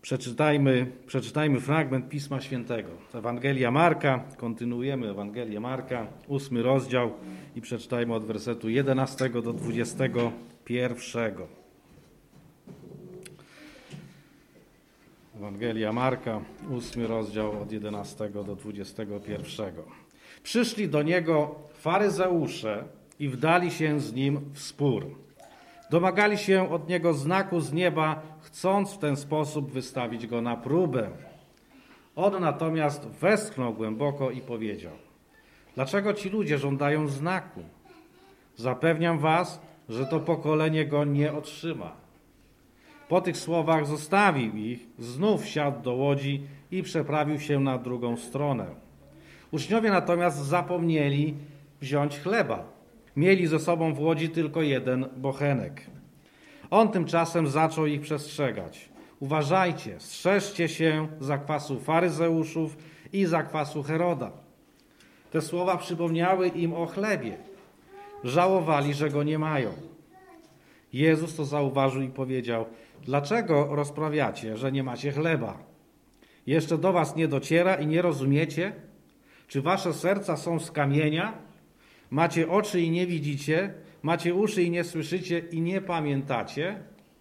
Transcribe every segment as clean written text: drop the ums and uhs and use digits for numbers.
Przeczytajmy fragment Pisma Świętego. Ewangelia Marka, kontynuujemy Ewangelię Marka, 8 rozdział i przeczytajmy od wersetu 11 do 21. Ewangelia Marka, 8 rozdział od 11 do 21. Przyszli do niego faryzeusze i wdali się z nim w spór. Domagali się od niego znaku z nieba, chcąc w ten sposób wystawić go na próbę. On natomiast westchnął głęboko i powiedział: dlaczego ci ludzie żądają znaku? Zapewniam was, że to pokolenie go nie otrzyma. Po tych słowach zostawił ich, znów wsiadł do łodzi i przeprawił się na drugą stronę. Uczniowie natomiast zapomnieli wziąć chleba. Mieli ze sobą w łodzi tylko jeden bochenek. On tymczasem zaczął ich przestrzegać. Uważajcie, strzeżcie się zakwasu faryzeuszów i zakwasu Heroda. Te słowa przypomniały im o chlebie. Żałowali, że go nie mają. Jezus to zauważył i powiedział: dlaczego rozprawiacie, że nie macie chleba? Jeszcze do was nie dociera i nie rozumiecie? Czy wasze serca są z kamienia? Macie oczy i nie widzicie, macie uszy i nie słyszycie i nie pamiętacie?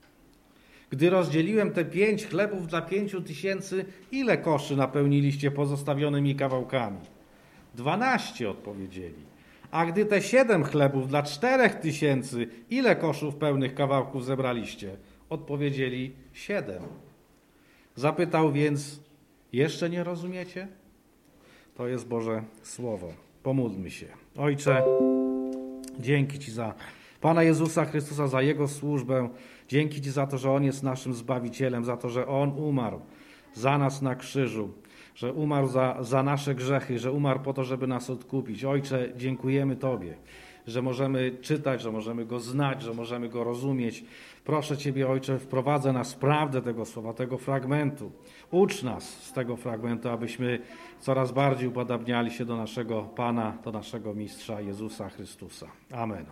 Gdy rozdzieliłem te 5 chlebów dla 5000, ile koszy napełniliście pozostawionymi kawałkami? 12 odpowiedzieli. A gdy te 7 chlebów dla 4000, ile koszów pełnych kawałków zebraliście? Odpowiedzieli 7. Zapytał więc: jeszcze nie rozumiecie? To jest Boże Słowo. Pomódlmy się. Ojcze, dzięki Ci za Pana Jezusa Chrystusa, za Jego służbę. Dzięki Ci za to, że On jest naszym Zbawicielem, za to, że On umarł za nas na krzyżu, że umarł za nasze grzechy, że umarł po to, żeby nas odkupić. Ojcze, dziękujemy Tobie, że możemy czytać, że możemy Go znać, że możemy Go rozumieć. Proszę Ciebie, Ojcze, wprowadzę nas w prawdę tego słowa, tego fragmentu. Ucz nas z tego fragmentu, abyśmy coraz bardziej upodabniali się do naszego Pana, do naszego Mistrza Jezusa Chrystusa. Amen.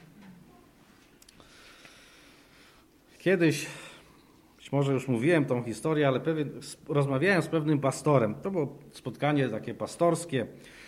Kiedyś, być może już mówiłem tą historię, ale rozmawiałem z pewnym pastorem. To było spotkanie takie pastorskie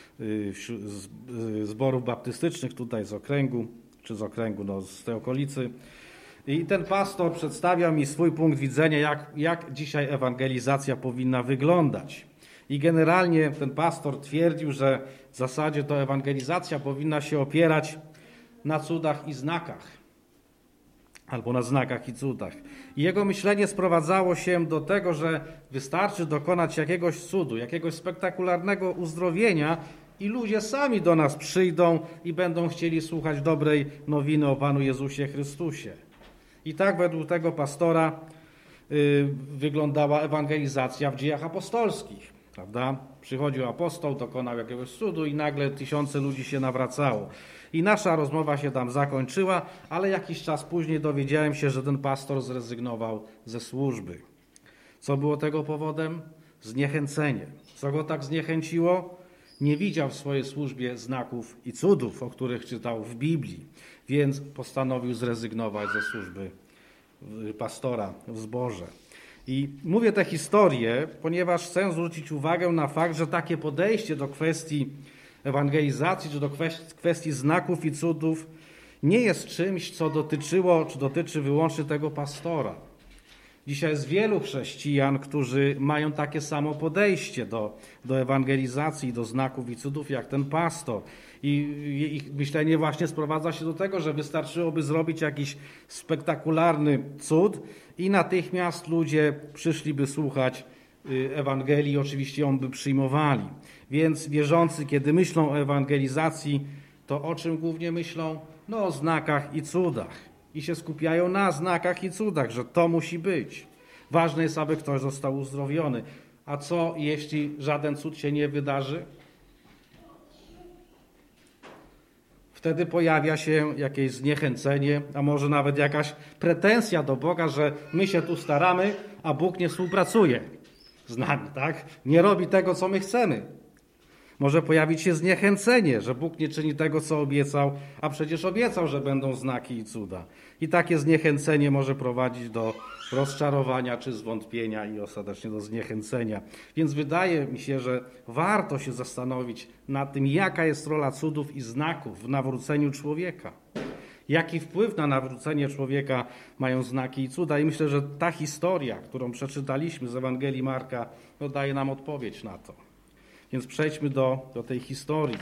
zborów baptystycznych tutaj z okręgu, z tej okolicy. I ten pastor przedstawiał mi swój punkt widzenia, jak dzisiaj ewangelizacja powinna wyglądać. I generalnie ten pastor twierdził, że w zasadzie to ewangelizacja powinna się opierać na cudach i znakach, albo na znakach i cudach. I jego myślenie sprowadzało się do tego, że wystarczy dokonać jakiegoś cudu, jakiegoś spektakularnego uzdrowienia i ludzie sami do nas przyjdą i będą chcieli słuchać dobrej nowiny o Panu Jezusie Chrystusie. I tak według tego pastora wyglądała ewangelizacja w dziejach apostolskich. Prawda? Przychodził apostoł, dokonał jakiegoś cudu i nagle tysiące ludzi się nawracało. I nasza rozmowa się tam zakończyła, ale jakiś czas później dowiedziałem się, że ten pastor zrezygnował ze służby. Co było tego powodem? Zniechęcenie. Co go tak zniechęciło? Nie widział w swojej służbie znaków i cudów, o których czytał w Biblii, więc postanowił zrezygnować ze służby pastora w zborze. I mówię tę historię, ponieważ chcę zwrócić uwagę na fakt, że takie podejście do kwestii ewangelizacji, czy do kwestii znaków i cudów nie jest czymś, co dotyczy wyłącznie tego pastora. Dzisiaj jest wielu chrześcijan, którzy mają takie samo podejście do ewangelizacji, do znaków i cudów jak ten pastor. I ich myślenie właśnie sprowadza się do tego, że wystarczyłoby zrobić jakiś spektakularny cud i natychmiast ludzie przyszliby słuchać Ewangelii i oczywiście ją by przyjmowali. Więc wierzący, kiedy myślą o ewangelizacji, to o czym głównie myślą? No o znakach i cudach. I się skupiają na znakach i cudach, że to musi być. Ważne jest, aby ktoś został uzdrowiony. A co, jeśli żaden cud się nie wydarzy? Wtedy pojawia się jakieś zniechęcenie, a może nawet jakaś pretensja do Boga, że my się tu staramy, a Bóg nie współpracuje z nami, tak? Nie robi tego, co my chcemy. Może pojawić się zniechęcenie, że Bóg nie czyni tego, co obiecał, a przecież obiecał, że będą znaki i cuda. I takie zniechęcenie może prowadzić do rozczarowania czy zwątpienia i ostatecznie do zniechęcenia. Więc wydaje mi się, że warto się zastanowić nad tym, jaka jest rola cudów i znaków w nawróceniu człowieka. Jaki wpływ na nawrócenie człowieka mają znaki i cuda. I myślę, że ta historia, którą przeczytaliśmy z Ewangelii Marka, daje nam odpowiedź na to. Więc przejdźmy do tej historii.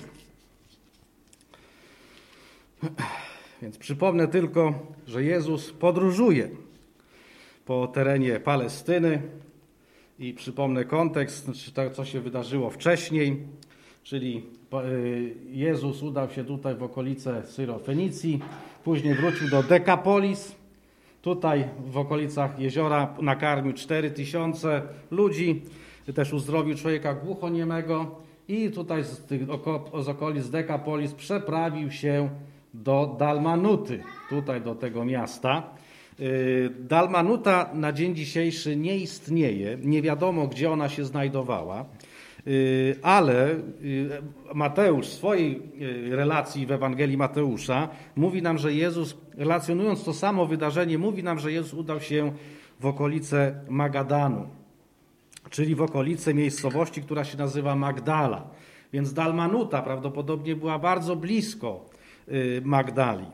Więc przypomnę tylko, że Jezus podróżuje po terenie Palestyny i przypomnę kontekst, co się wydarzyło wcześniej, czyli Jezus udał się tutaj w okolice Syro-Fenicji, później wrócił do Dekapolis. Tutaj w okolicach jeziora nakarmił 4000 ludzi, też uzdrowił człowieka głuchoniemego i tutaj z okolic Dekapolis przeprawił się do Dalmanuty, tutaj do tego miasta. Dalmanuta na dzień dzisiejszy nie istnieje, nie wiadomo, gdzie ona się znajdowała, ale Mateusz w swojej relacji w Ewangelii Mateusza mówi nam, że Jezus, relacjonując to samo wydarzenie, mówi nam, że Jezus udał się w okolice Magadanu, czyli w okolice miejscowości, która się nazywa Magdala. Więc Dalmanuta prawdopodobnie była bardzo blisko Magdali.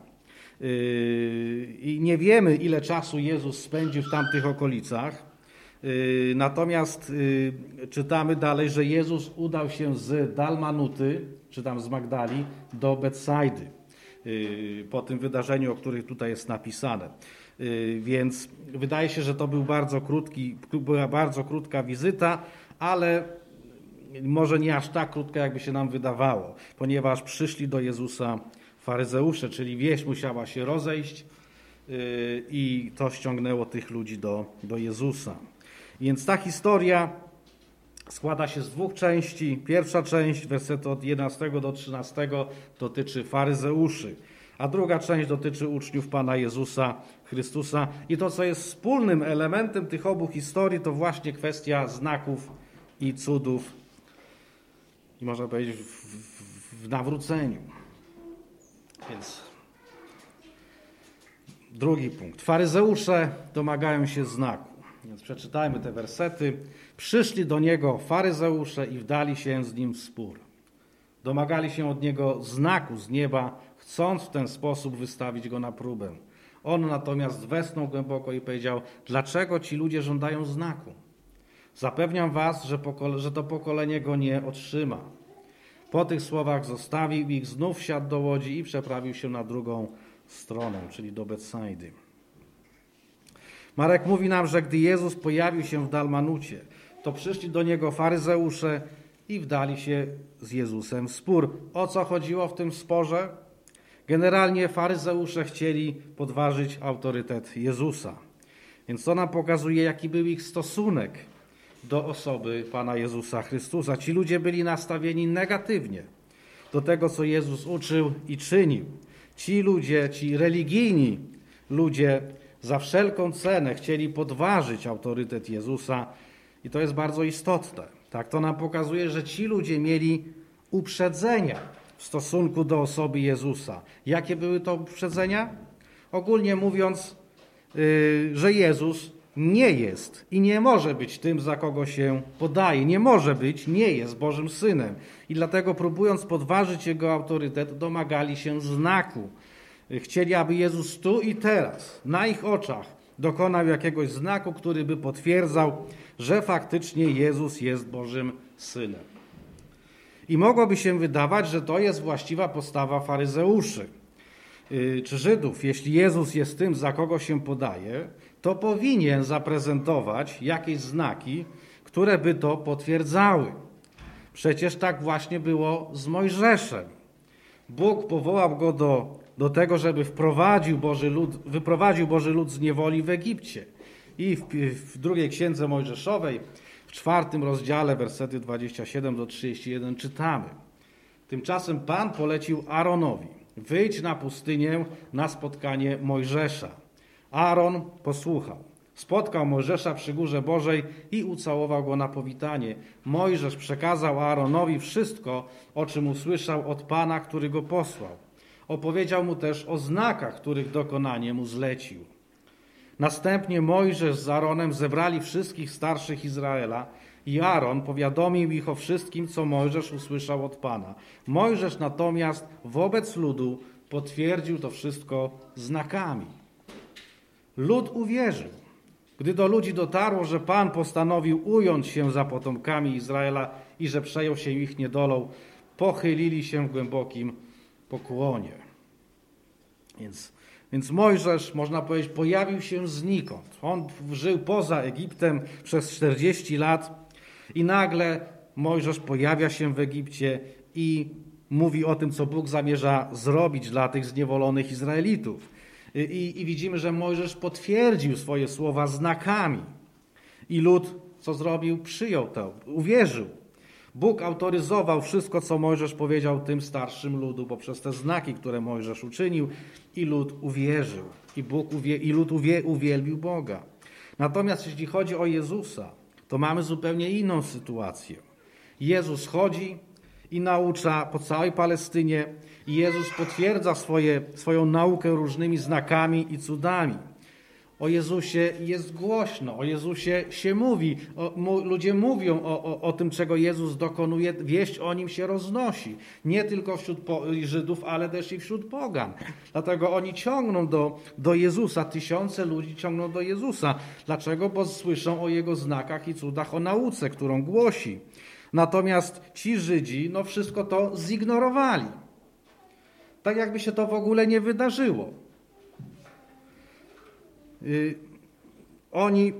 I nie wiemy, ile czasu Jezus spędził w tamtych okolicach. Natomiast czytamy dalej, że Jezus udał się z Dalmanuty, czy tam z Magdali, do Betsajdy. Po tym wydarzeniu, o których tutaj jest napisane. Więc wydaje się, że to była bardzo krótka wizyta, ale może nie aż tak krótka, jakby się nam wydawało, ponieważ przyszli do Jezusa faryzeusze, czyli wieść musiała się rozejść i to ściągnęło tych ludzi do Jezusa. Więc ta historia składa się z dwóch części. Pierwsza część, wersety od 11 do 13, dotyczy faryzeuszy, a druga część dotyczy uczniów Pana Jezusa Chrystusa. I to, co jest wspólnym elementem tych obu historii, to właśnie kwestia znaków i cudów, i można powiedzieć w nawróceniu. Więc drugi punkt. Faryzeusze domagają się znaku. Więc przeczytajmy te wersety. Przyszli do niego faryzeusze i wdali się z nim w spór. Domagali się od niego znaku z nieba, chcąc w ten sposób wystawić go na próbę. On natomiast westchnął głęboko i powiedział: dlaczego ci ludzie żądają znaku? Zapewniam was, że to pokolenie go nie otrzyma. Po tych słowach zostawił ich, znów wsiadł do łodzi i przeprawił się na drugą stronę, czyli do Betsajdy. Marek mówi nam, że gdy Jezus pojawił się w Dalmanucie, to przyszli do niego faryzeusze i wdali się z Jezusem w spór. O co chodziło w tym sporze? Generalnie faryzeusze chcieli podważyć autorytet Jezusa. Więc to nam pokazuje, jaki był ich stosunek do osoby Pana Jezusa Chrystusa. Ci ludzie byli nastawieni negatywnie do tego, co Jezus uczył i czynił. Ci ludzie, ci religijni ludzie za wszelką cenę chcieli podważyć autorytet Jezusa i to jest bardzo istotne. Tak, to nam pokazuje, że ci ludzie mieli uprzedzenia w stosunku do osoby Jezusa. Jakie były to uprzedzenia? Ogólnie mówiąc, że Jezus nie jest i nie może być tym, za kogo się podaje. Nie może być, nie jest Bożym Synem. I dlatego, próbując podważyć Jego autorytet, domagali się znaku. Chcieli, aby Jezus tu i teraz, na ich oczach, dokonał jakiegoś znaku, który by potwierdzał, że faktycznie Jezus jest Bożym Synem. I mogłoby się wydawać, że to jest właściwa postawa faryzeuszy czy Żydów. Jeśli Jezus jest tym, za kogo się podaje, to powinien zaprezentować jakieś znaki, które by to potwierdzały. Przecież tak właśnie było z Mojżeszem. Bóg powołał go do tego, żeby wyprowadził Boży lud z niewoli w Egipcie. I w drugiej księdze Mojżeszowej, w 4 rozdziale, wersety 27 do 31 czytamy: tymczasem Pan polecił Aaronowi: wyjdź na pustynię na spotkanie Mojżesza. Aaron posłuchał. Spotkał Mojżesza przy Górze Bożej i ucałował go na powitanie. Mojżesz przekazał Aaronowi wszystko, o czym usłyszał od Pana, który go posłał. Opowiedział mu też o znakach, których dokonanie mu zlecił. Następnie Mojżesz z Aaronem zebrali wszystkich starszych Izraela i Aaron powiadomił ich o wszystkim, co Mojżesz usłyszał od Pana. Mojżesz natomiast wobec ludu potwierdził to wszystko znakami. Lud uwierzył. Gdy do ludzi dotarło, że Pan postanowił ująć się za potomkami Izraela i że przejął się ich niedolą, pochylili się w głębokim pokłonie. Więc Mojżesz, można powiedzieć, pojawił się znikąd. On żył poza Egiptem przez 40 lat i nagle Mojżesz pojawia się w Egipcie i mówi o tym, co Bóg zamierza zrobić dla tych zniewolonych Izraelitów. I widzimy, że Mojżesz potwierdził swoje słowa znakami. I lud, co zrobił? Przyjął to, uwierzył. Bóg autoryzował wszystko, co Mojżesz powiedział tym starszym ludu poprzez te znaki, które Mojżesz uczynił i lud uwierzył. I lud uwielbił Boga. Natomiast jeśli chodzi o Jezusa, to mamy zupełnie inną sytuację. Jezus chodzi i naucza po całej Palestynie i Jezus potwierdza swoją naukę różnymi znakami i cudami. O Jezusie jest głośno, o Jezusie się mówi, ludzie mówią o tym, czego Jezus dokonuje, wieść o Nim się roznosi. Nie tylko wśród Żydów, ale też i wśród pogan. Dlatego oni ciągną do Jezusa, tysiące ludzi ciągną do Jezusa. Dlaczego? Bo słyszą o Jego znakach i cudach, o nauce, którą głosi. Natomiast ci Żydzi, wszystko to zignorowali. Tak jakby się to w ogóle nie wydarzyło. Oni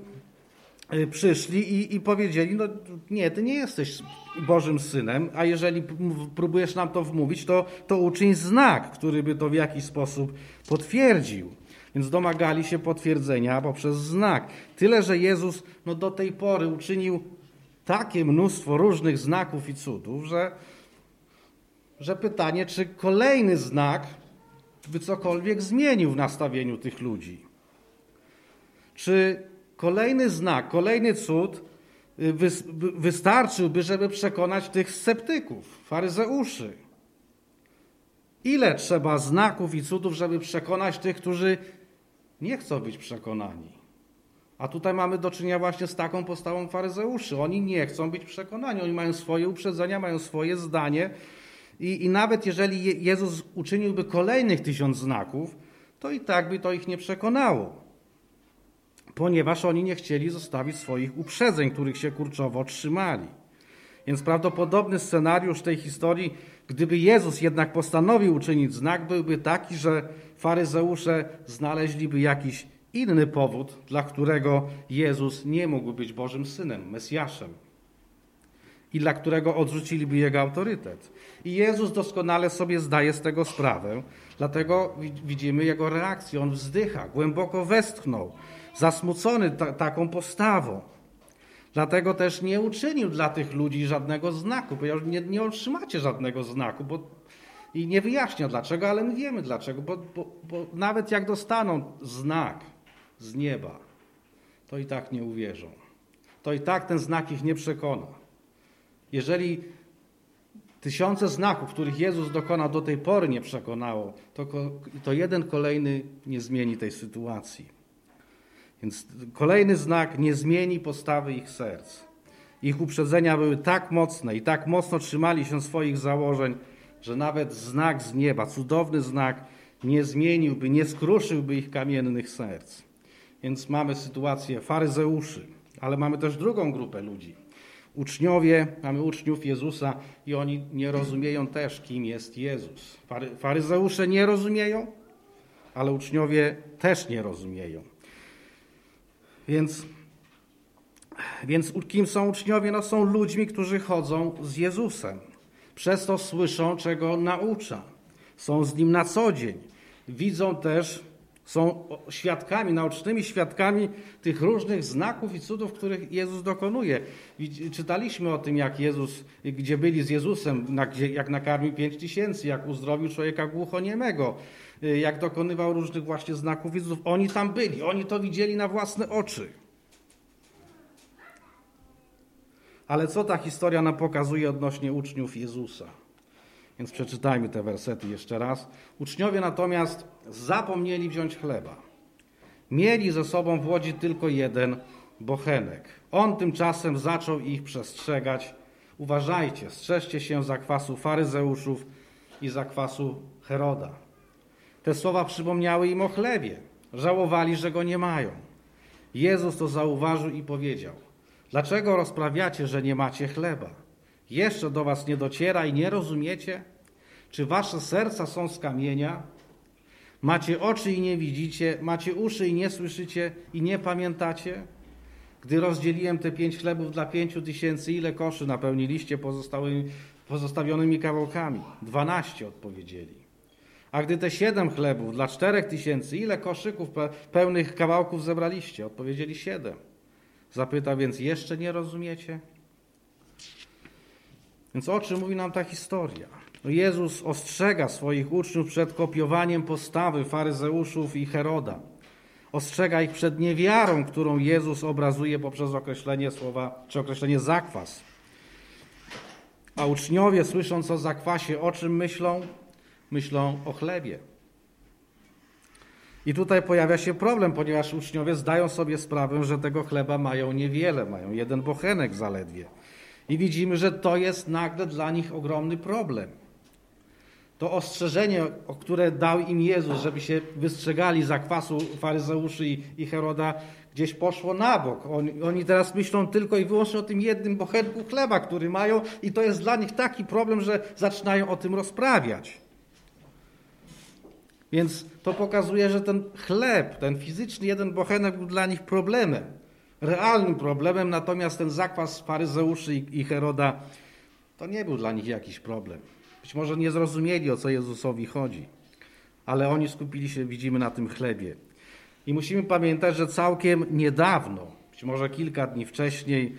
przyszli i powiedzieli, nie, ty nie jesteś Bożym Synem, a jeżeli próbujesz nam to wmówić, to uczyń znak, który by to w jakiś sposób potwierdził. Więc domagali się potwierdzenia poprzez znak. Tyle, że Jezus do tej pory uczynił takie mnóstwo różnych znaków i cudów, że pytanie, czy kolejny znak by cokolwiek zmienił w nastawieniu tych ludzi. Czy kolejny znak, kolejny cud wystarczyłby, żeby przekonać tych sceptyków, faryzeuszy? Ile trzeba znaków i cudów, żeby przekonać tych, którzy nie chcą być przekonani? A tutaj mamy do czynienia właśnie z taką postawą faryzeuszy. Oni nie chcą być przekonani, oni mają swoje uprzedzenia, mają swoje zdanie i nawet jeżeli Jezus uczyniłby kolejnych 1000 znaków, to i tak by to ich nie przekonało. Ponieważ oni nie chcieli zostawić swoich uprzedzeń, których się kurczowo trzymali. Więc prawdopodobny scenariusz tej historii, gdyby Jezus jednak postanowił uczynić znak, byłby taki, że faryzeusze znaleźliby jakiś inny powód, dla którego Jezus nie mógł być Bożym Synem, Mesjaszem i dla którego odrzuciliby Jego autorytet. I Jezus doskonale sobie zdaje z tego sprawę, dlatego widzimy Jego reakcję. On wzdycha, głęboko westchnął, zasmucony taką postawą. Dlatego też nie uczynił dla tych ludzi żadnego znaku. Powiedział, nie otrzymacie żadnego znaku, i nie wyjaśnia dlaczego, ale my wiemy dlaczego. Bo nawet jak dostaną znak z nieba, to i tak nie uwierzą. To i tak ten znak ich nie przekona. Jeżeli 1000 znaków, których Jezus dokonał do tej pory, nie przekonało, to jeden kolejny nie zmieni tej sytuacji. Więc kolejny znak nie zmieni postawy ich serc. Ich uprzedzenia były tak mocne i tak mocno trzymali się swoich założeń, że nawet znak z nieba, cudowny znak, nie zmieniłby, nie skruszyłby ich kamiennych serc. Więc mamy sytuację faryzeuszy, ale mamy też drugą grupę ludzi. Mamy uczniów Jezusa i oni nie rozumieją też, kim jest Jezus. Faryzeusze nie rozumieją, ale uczniowie też nie rozumieją. Więc kim są uczniowie? Są ludźmi, którzy chodzą z Jezusem. Przez to słyszą, czego naucza. Są z Nim na co dzień. Widzą też Są świadkami, naocznymi świadkami tych różnych znaków i cudów, których Jezus dokonuje. I czytaliśmy o tym, jak Jezus, gdzie byli z Jezusem, jak nakarmił 5000, jak uzdrowił człowieka głuchoniemego, jak dokonywał różnych właśnie znaków i cudów. Oni tam byli, oni to widzieli na własne oczy. Ale co ta historia nam pokazuje odnośnie uczniów Jezusa? Więc przeczytajmy te wersety jeszcze raz. Uczniowie natomiast zapomnieli wziąć chleba. Mieli ze sobą w łodzi tylko jeden bochenek. On tymczasem zaczął ich przestrzegać. Uważajcie, strzeżcie się zakwasu faryzeuszów i zakwasu Heroda. Te słowa przypomniały im o chlebie. Żałowali, że go nie mają. Jezus to zauważył i powiedział: dlaczego rozprawiacie, że nie macie chleba? Jeszcze do was nie dociera i nie rozumiecie? Czy wasze serca są z kamienia? Macie oczy i nie widzicie, macie uszy i nie słyszycie i nie pamiętacie? Gdy rozdzieliłem te 5 chlebów dla 5000, ile koszy napełniliście pozostawionymi kawałkami? 12 odpowiedzieli. A gdy te 7 chlebów dla 4000, ile koszyków pełnych kawałków zebraliście? Odpowiedzieli 7. Zapytał więc: jeszcze nie rozumiecie? Więc o czym mówi nam ta historia? Jezus ostrzega swoich uczniów przed kopiowaniem postawy faryzeuszów i Heroda. Ostrzega ich przed niewiarą, którą Jezus obrazuje poprzez określenie słowa, czy określenie zakwas. A uczniowie, słysząc o zakwasie, o czym myślą? Myślą o chlebie. I tutaj pojawia się problem, ponieważ uczniowie zdają sobie sprawę, że tego chleba mają niewiele, mają jeden bochenek zaledwie. I widzimy, że to jest nagle dla nich ogromny problem. To ostrzeżenie, które dał im Jezus, żeby się wystrzegali zakwasu faryzeuszy i Heroda, gdzieś poszło na bok. Oni teraz myślą tylko i wyłącznie o tym jednym bochenku chleba, który mają, i to jest dla nich taki problem, że zaczynają o tym rozprawiać. Więc to pokazuje, że ten chleb, ten fizyczny jeden bochenek był dla nich problemem, realnym problemem, natomiast ten zakwas faryzeuszy i Heroda to nie był dla nich jakiś problem. Być może nie zrozumieli, o co Jezusowi chodzi, ale oni skupili się, widzimy, na tym chlebie. I musimy pamiętać, że całkiem niedawno, być może kilka dni wcześniej,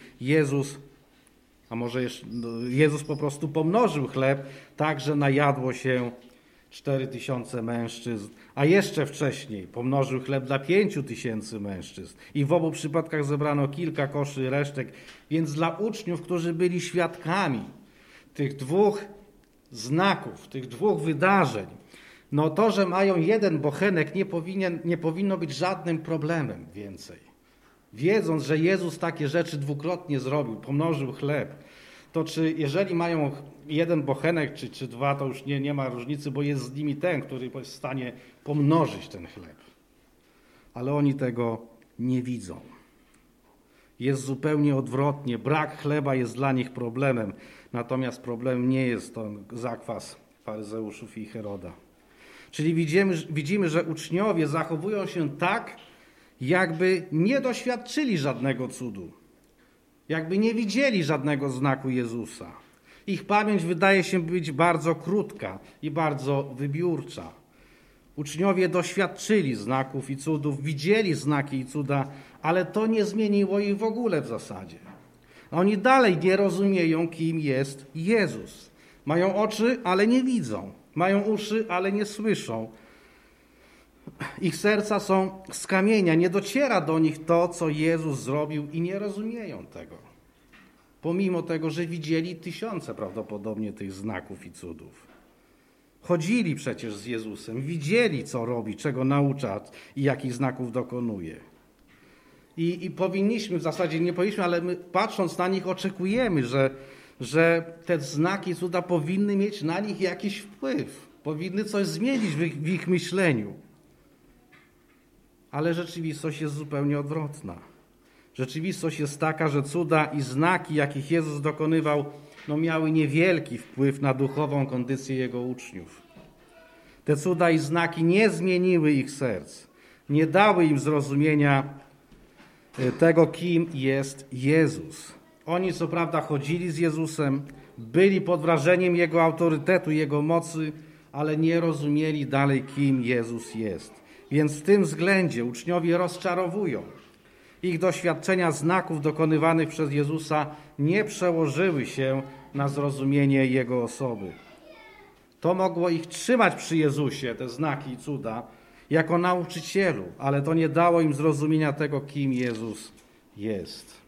Jezus po prostu pomnożył chleb tak, że najadło się 4000 mężczyzn, a jeszcze wcześniej pomnożył chleb dla 5000 mężczyzn. I w obu przypadkach zebrano kilka koszy resztek. Więc dla uczniów, którzy byli świadkami tych dwóch znaków, tych dwóch wydarzeń, no to, że mają jeden bochenek, nie powinno być żadnym problemem więcej. Wiedząc, że Jezus takie rzeczy dwukrotnie zrobił, pomnożył chleb, to czy jeżeli mają jeden bochenek czy dwa, to już nie ma różnicy, bo jest z nimi ten, który jest w stanie pomnożyć ten chleb. Ale oni tego nie widzą. Jest zupełnie odwrotnie. Brak chleba jest dla nich problemem. Natomiast problemem nie jest to zakwas faryzeuszów i Heroda. Czyli widzimy, że uczniowie zachowują się tak, jakby nie doświadczyli żadnego cudu. Jakby nie widzieli żadnego znaku Jezusa. Ich pamięć wydaje się być bardzo krótka i bardzo wybiórcza. Uczniowie doświadczyli znaków i cudów, widzieli znaki i cuda, ale to nie zmieniło ich w ogóle w zasadzie. Oni dalej nie rozumieją, kim jest Jezus. Mają oczy, ale nie widzą. Mają uszy, ale nie słyszą. Ich serca są z kamienia. Nie dociera do nich to, co Jezus zrobił, i nie rozumieją tego. Pomimo tego, że widzieli tysiące prawdopodobnie tych znaków i cudów. Chodzili przecież z Jezusem, widzieli, co robi, czego naucza i jakich znaków dokonuje. I powinniśmy, w zasadzie nie powinniśmy, ale my, patrząc na nich, oczekujemy, że te znaki, cuda powinny mieć na nich jakiś wpływ. Powinny coś zmienić w ich myśleniu. Ale rzeczywistość jest zupełnie odwrotna. Rzeczywistość jest taka, że cuda i znaki, jakich Jezus dokonywał, miały niewielki wpływ na duchową kondycję Jego uczniów. Te cuda i znaki nie zmieniły ich serc. Nie dały im zrozumienia tego, kim jest Jezus. Oni co prawda chodzili z Jezusem, byli pod wrażeniem Jego autorytetu, Jego mocy, ale nie rozumieli dalej, kim Jezus jest. Więc w tym względzie uczniowie rozczarowują. Ich doświadczenia znaków dokonywanych przez Jezusa nie przełożyły się na zrozumienie Jego osoby. To mogło ich trzymać przy Jezusie, te znaki i cuda, jako nauczycielu, ale to nie dało im zrozumienia tego, kim Jezus jest.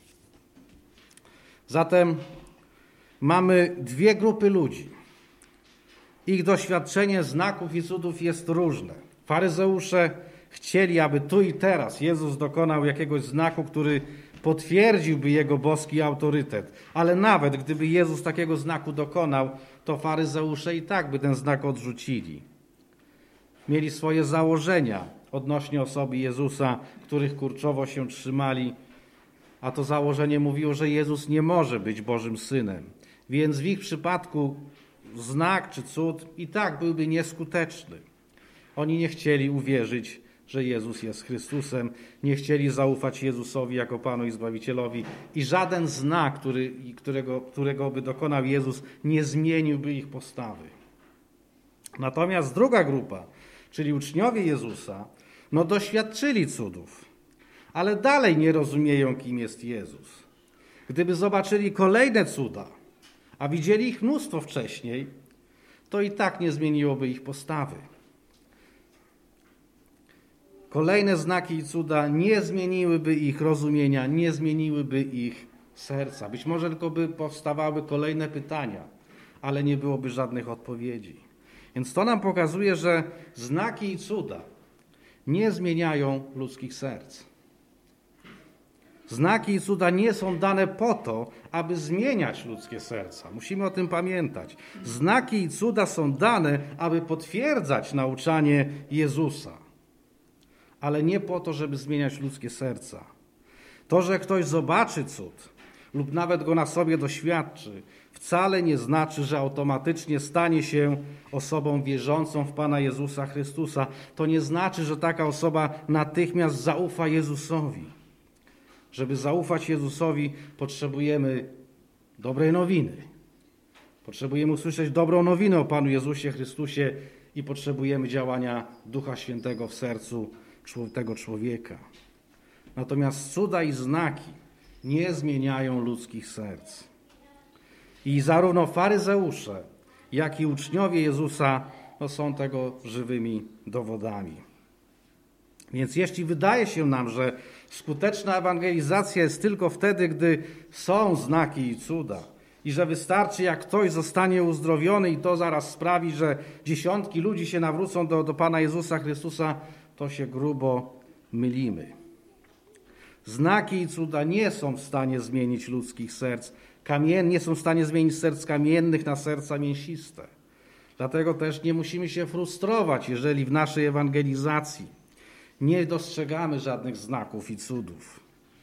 Zatem mamy dwie grupy ludzi. Ich doświadczenie znaków i cudów jest różne. Faryzeusze chcieli, aby tu i teraz Jezus dokonał jakiegoś znaku, który potwierdziłby Jego boski autorytet. Ale nawet gdyby Jezus takiego znaku dokonał, to faryzeusze i tak by ten znak odrzucili. Mieli swoje założenia odnośnie osoby Jezusa, których kurczowo się trzymali, a to założenie mówiło, że Jezus nie może być Bożym Synem. Więc w ich przypadku znak czy cud i tak byłby nieskuteczny. Oni nie chcieli uwierzyć, że Jezus jest Chrystusem, nie chcieli zaufać Jezusowi jako Panu i Zbawicielowi i żaden znak, którego by dokonał Jezus, nie zmieniłby ich postawy. Natomiast druga grupa, czyli uczniowie Jezusa, doświadczyli cudów, ale dalej nie rozumieją, kim jest Jezus. Gdyby zobaczyli kolejne cuda, a widzieli ich mnóstwo wcześniej, to i tak nie zmieniłoby ich postawy. Kolejne znaki i cuda nie zmieniłyby ich rozumienia, nie zmieniłyby ich serca. Być może tylko by powstawały kolejne pytania, ale nie byłoby żadnych odpowiedzi. Więc to nam pokazuje, że znaki i cuda nie zmieniają ludzkich serc. Znaki i cuda nie są dane po to, aby zmieniać ludzkie serca. Musimy o tym pamiętać. Znaki i cuda są dane, aby potwierdzać nauczanie Jezusa, ale nie po to, żeby zmieniać ludzkie serca. To, że ktoś zobaczy cud lub nawet go na sobie doświadczy, wcale nie znaczy, że automatycznie stanie się osobą wierzącą w Pana Jezusa Chrystusa. To nie znaczy, że taka osoba natychmiast zaufa Jezusowi. Żeby zaufać Jezusowi, potrzebujemy dobrej nowiny. Potrzebujemy usłyszeć dobrą nowinę o Panu Jezusie Chrystusie i potrzebujemy działania Ducha Świętego w sercu tego człowieka. Natomiast cuda i znaki nie zmieniają ludzkich serc. I zarówno faryzeusze, jak i uczniowie Jezusa są tego żywymi dowodami. Więc jeśli wydaje się nam, że skuteczna ewangelizacja jest tylko wtedy, gdy są znaki i cuda i że wystarczy, jak ktoś zostanie uzdrowiony i to zaraz sprawi, że dziesiątki ludzi się nawrócą do Pana Jezusa Chrystusa, to się grubo mylimy. Znaki i cuda nie są w stanie zmienić ludzkich serc. Nie są w stanie zmienić serc kamiennych na serca mięsiste. Dlatego też nie musimy się frustrować, jeżeli w naszej ewangelizacji nie dostrzegamy żadnych znaków i cudów,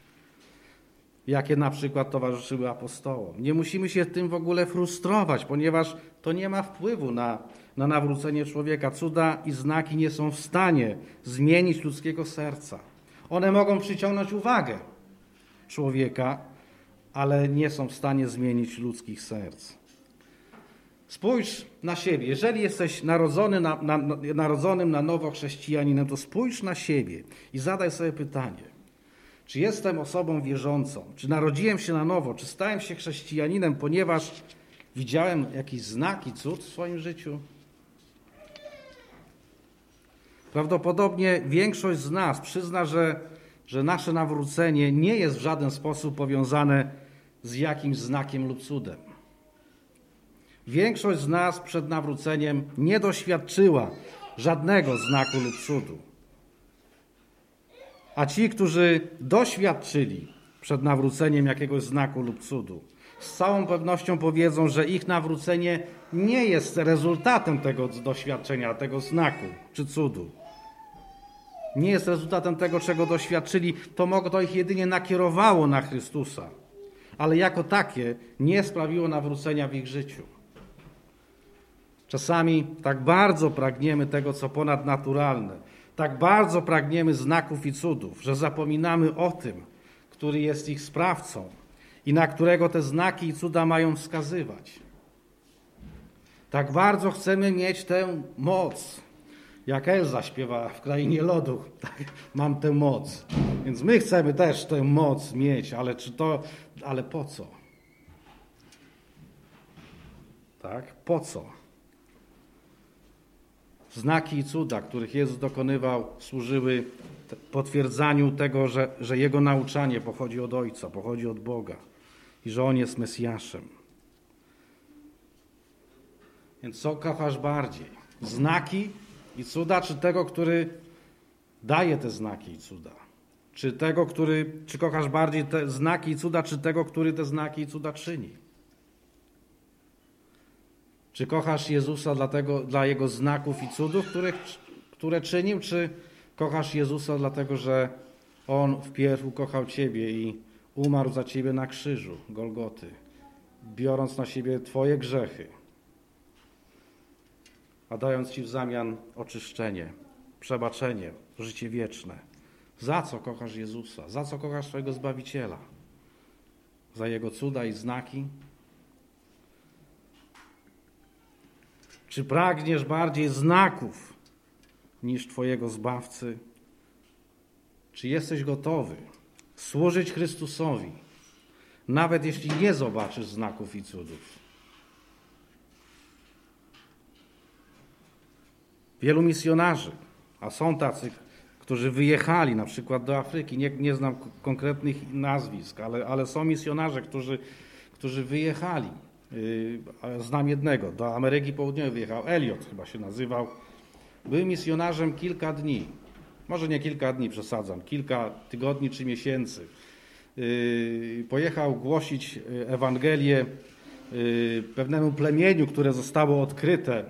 jakie na przykład towarzyszyły apostołom. Nie musimy się tym w ogóle frustrować, ponieważ to nie ma wpływu na nawrócenie człowieka. Cuda i znaki nie są w stanie zmienić ludzkiego serca. One mogą przyciągnąć uwagę człowieka, ale nie są w stanie zmienić ludzkich serc. Spójrz na siebie. Jeżeli jesteś narodzonym na nowo chrześcijaninem, to spójrz na siebie i zadaj sobie pytanie. Czy jestem osobą wierzącą? Czy narodziłem się na nowo? Czy stałem się chrześcijaninem, ponieważ widziałem jakiś znak i cud w swoim życiu? Prawdopodobnie większość z nas przyzna, że nasze nawrócenie nie jest w żaden sposób powiązane z jakimś znakiem lub cudem. Większość z nas przed nawróceniem nie doświadczyła żadnego znaku lub cudu. A ci, którzy doświadczyli przed nawróceniem jakiegoś znaku lub cudu, z całą pewnością powiedzą, że ich nawrócenie nie jest rezultatem tego doświadczenia, tego znaku czy cudu. Nie jest rezultatem tego, czego doświadczyli, to ich jedynie nakierowało na Chrystusa, ale jako takie nie sprawiło nawrócenia w ich życiu. Czasami tak bardzo pragniemy tego, co ponadnaturalne, tak bardzo pragniemy znaków i cudów, że zapominamy o tym, który jest ich sprawcą i na którego te znaki i cuda mają wskazywać. Tak bardzo chcemy mieć tę moc Jak Elza śpiewa w Krainie Lodu, tak, mam tę moc. Więc my chcemy też tę moc mieć, ale po co? Tak, po co? Znaki i cuda, których Jezus dokonywał, służyły potwierdzaniu tego, że Jego nauczanie pochodzi od Ojca, pochodzi od Boga i że On jest Mesjaszem. Więc co kochasz bardziej? Znaki i cuda, czy tego, który daje te znaki i cuda? Czy kochasz bardziej te znaki i cuda, czy tego, który te znaki i cuda czyni? Czy kochasz Jezusa dla Jego znaków i cudów, które czynił, czy kochasz Jezusa dlatego, że On wpierw ukochał Ciebie i umarł za Ciebie na krzyżu Golgoty, biorąc na siebie Twoje grzechy, a dając Ci w zamian oczyszczenie, przebaczenie, życie wieczne. Za co kochasz Jezusa? Za co kochasz swojego Zbawiciela? Za Jego cuda i znaki? Czy pragniesz bardziej znaków niż Twojego Zbawcy? Czy jesteś gotowy służyć Chrystusowi, nawet jeśli nie zobaczysz znaków i cudów? Wielu misjonarzy, a są tacy, którzy wyjechali na przykład do Afryki, nie znam konkretnych nazwisk, ale są misjonarze, którzy wyjechali. Znam jednego, do Ameryki Południowej wyjechał, Elliot chyba się nazywał. Był misjonarzem kilka dni, może nie kilka dni, przesadzam, kilka tygodni czy miesięcy. Pojechał głosić Ewangelię pewnemu plemieniu, które zostało odkryte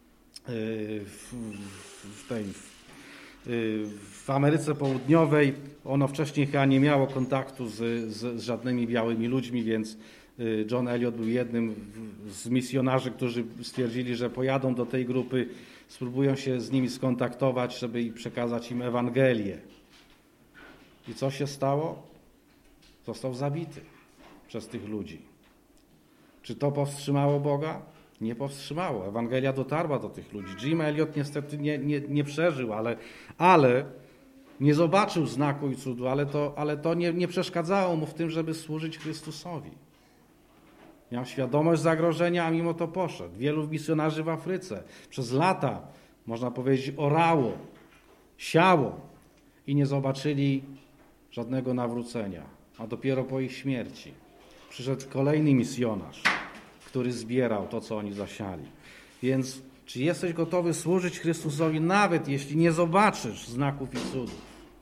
w Ameryce Południowej. Ono wcześniej chyba nie miało kontaktu z żadnymi białymi ludźmi, więc John Elliot był jednym z misjonarzy, którzy stwierdzili, że pojadą do tej grupy, spróbują się z nimi skontaktować, żeby przekazać im Ewangelię. I co się stało? Został zabity przez tych ludzi. Czy to powstrzymało Boga? Nie powstrzymało. Ewangelia dotarła do tych ludzi. Jim Elliot niestety nie przeżył, ale nie zobaczył znaku i cudu, ale to nie przeszkadzało mu w tym, żeby służyć Chrystusowi. Miał świadomość zagrożenia, a mimo to poszedł. Wielu misjonarzy w Afryce przez lata, można powiedzieć, orało, siało i nie zobaczyli żadnego nawrócenia. A dopiero po ich śmierci przyszedł kolejny misjonarz, który zbierał to, co oni zasiali. Więc czy jesteś gotowy służyć Chrystusowi, nawet jeśli nie zobaczysz znaków i cudów?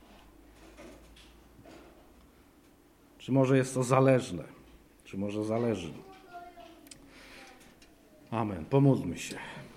Czy może jest to zależne? Czy może zależy? Amen. Pomódlmy się.